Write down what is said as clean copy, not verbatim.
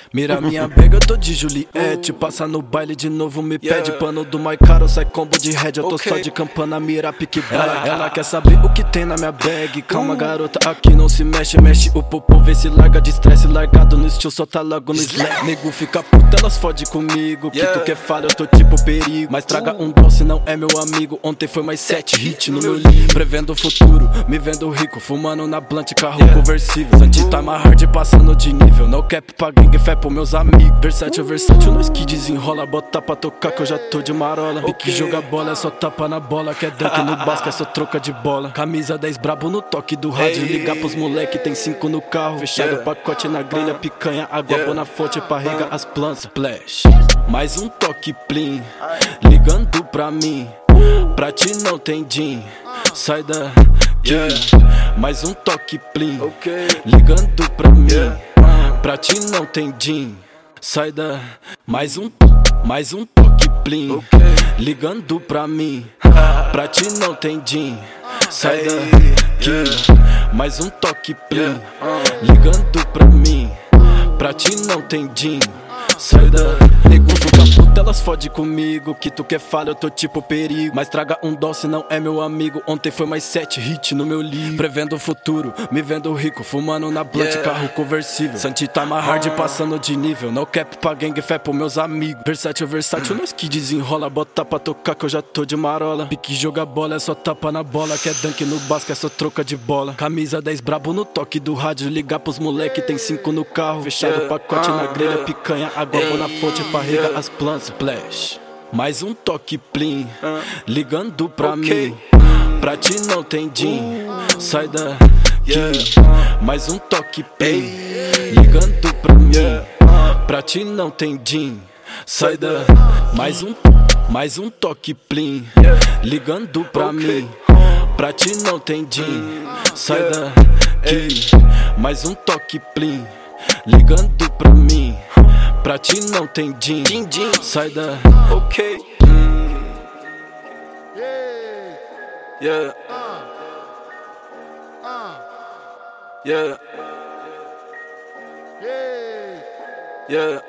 Mira minha bag, eu tô de Juliette. Passa no baile de novo, me pede pano do mais caro, sai combo de head. Eu tô só de campana, mira pique bala. Ela quer saber o que tem na minha bag. Calma garota, aqui não se mexe. Mexe o popô, vê se larga de estresse. Largado no estilo, só tá logo no slack. Nego fica puta, elas fode comigo. Que tu quer fala, eu tô tipo perigo. Mas traga um doce, não é meu amigo. Ontem foi mais 7 hits no meu livro. Prevendo o futuro, me vendo rico. Fumando na blunt, carro conversível. Santi tá mais hard, passando de nível. No cap pra gangue, fé pros meus amigos. Versátil, nós que desenrola. Bota pra tocar que eu já tô de marola. Pique joga bola, é só tapa na bola. Quer dunk no basca, é só troca de bola. Camisa 10 brabo no toque do rádio. Ligar pros moleque, tem 5 no carro. Fechado o pacote na grelha, picanha. Água boa na fonte pra regar as plantas. Splash. Mais um toque plim, ligando pra mim. Pra ti não tem din, sai daqui. Mais um toque plim, ligando pra mim. Pra ti não tem din, sai da. Mais um toque plim, ligando pra mim. Pra ti não tem din, sai daqui. Mais um toque plim, ligando pra mim. Pra ti não tem din, sai da. Nego fica puta, elas fode comigo. Que tu quer fala, eu tô tipo perigo. Mas traga um doce, não é meu amigo. Ontem foi mais 7 hits no meu livro. Prevendo o futuro, me vendo rico. Fumando na blunt, carro conversível. Santi tá mais hard, passando de nível. No cap pra gangue, fé pros meus amigos. Versátil, nós que desenrola. Bota pra tocar que eu já tô de marola. Pique joga bola, é só tapa na bola. Quer dunk no basca, é só troca de bola. Camisa 10 brabo no toque do rádio. Ligar pros moleque, tem 5 no carro. Fechado o pacote na grelha, picanha. Água boa na fonte pra regar as plantas. Splash. Mais um toque plim, ligando pra mim. Pra ti não tem din, sai daqui. Mais um toque plim, ligando pra mim. Pra ti não tem din, sai da. Mais um toque plim, ligando pra mim. Pra ti não tem din, sai daqui. Mais um toque plim, ligando pra mim. Pra ti não tem din, sai da. Yeah. Yeah.